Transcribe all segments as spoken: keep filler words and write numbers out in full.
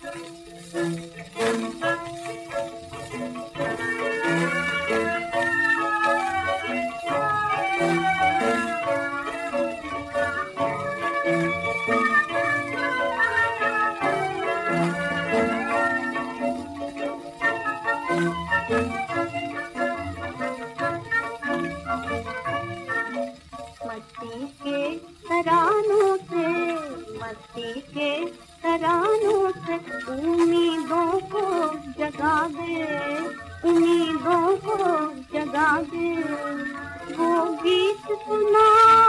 मस्ती के तरानों से, मस्ती के तरानों से उम्मीदों को जगा दे, उम्मीदों को जगा दे। वो गीत सुना,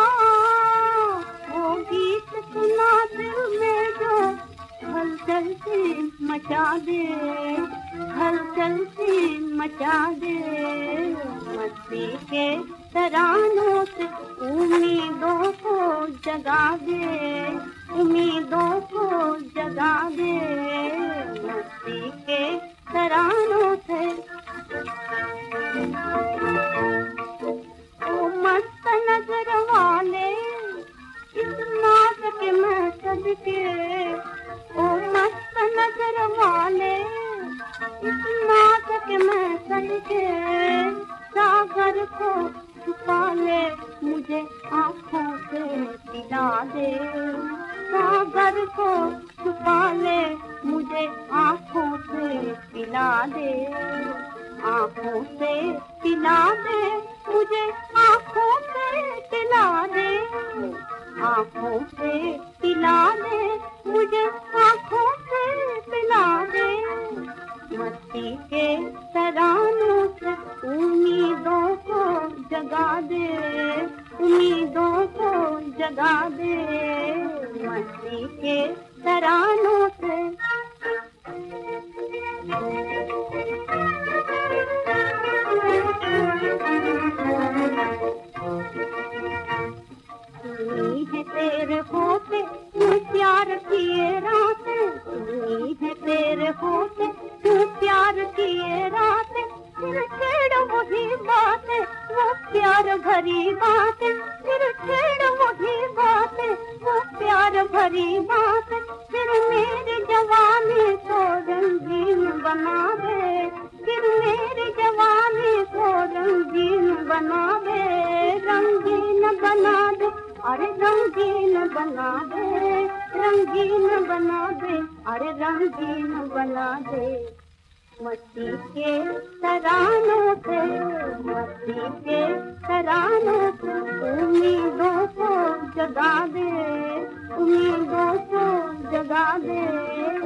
वो गीत सुना दिल में जो हलचल सी मचा दे, हलचल सी मचा दे। मस्ती के तरानों से उम्मीदों को जगा दे, उम्मीदों को जगा दे। मस्ती के तरानों से ओ मस्त नजर वाले इस नाच के मैं सदके, ओ मस्त नजर वाले इस नाच के मैं सदके। सागर को छुपा ले मुझे आँखों से पिला दे, सागर को छुपा ले मुझे आँखों से पिला दे, आँखों से पिला दे मुझे, आँखों से पिला दे, आँखों से पिला दे मुझे, आँखों से पिला दे। मस्ती के तरानों से उम्मीदों को जगा दे, उम्मीदों को जगा दे। मस्ती के तरानों से सुनी है तेरे होते तू प्यार किए रातें, सुनी है तेरे होते तू प्यार किए रातें। फिर छेड़ वही बातें, वो प्यार भरी बातें, फिर छेड़ वही बातें, वो प्यार भरी बातें। फिर मेरी जवानी को रंगीन बना दे, फिर मेरी जवानी को रंगीन बना दे, रंगीन बना दे, अरे रंगीन बना दे, रंगीन बना दे, अरे रंगीन बना दे। मस्ती के तरानों से, मस्ती के तरानों से उम्मीदों को जगा दे, उम्मीदों को जगा दे।